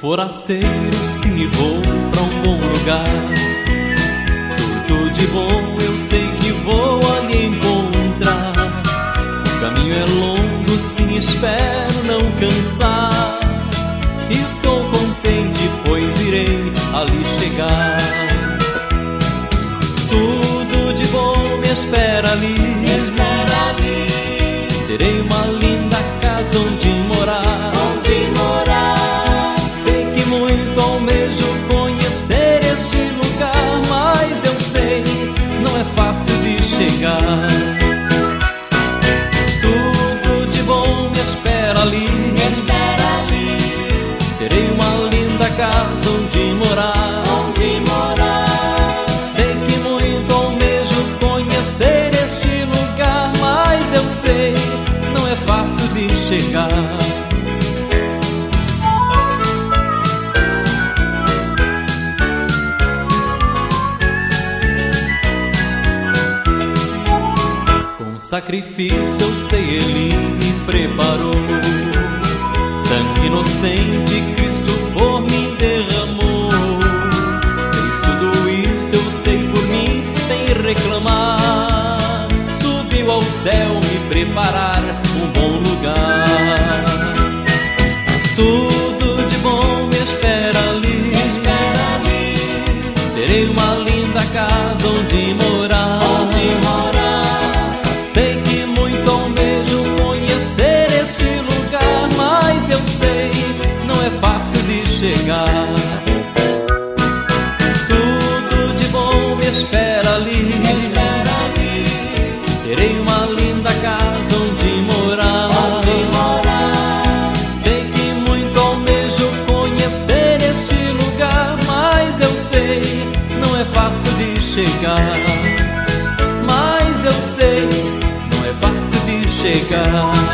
Forasteiro, sim, e vou pra um bom lugar. Tudo de bom eu sei que vou ali encontrar. O caminho é longo, sim, espero não cansar. Estou contente, pois irei ali chegar. Tudo de bom me espera ali. Terei uma linda casa onde morar. Sei que muito almejo conhecer este lugar, mas eu sei, não é fácil de chegar. Tudo de bom me espera ali. Terei uma linda casa onde morar. Sei que muito almejo conhecer este lugar, mas eu sei, não é fácil de chegar. Com sacrifício eu sei, Ele me preparou. Sangue inocente Cristo por mim derramou. Fez tudo isto, eu sei, por mim, sem reclamar. Subiu ao céu me preparar um bom lugar. Tudo de bom me espera ali. Terei uma linda casa onde morar. Sei que muito almejo conhecer este lugar, mas eu sei, não é fácil de chegar. Tudo de bom me espera ali. Terei uma linda casa onde morar. Sei que muito almejo conhecer este lugar, mas eu sei, não é fácil de chegar. Mas eu sei, não é fácil de chegar.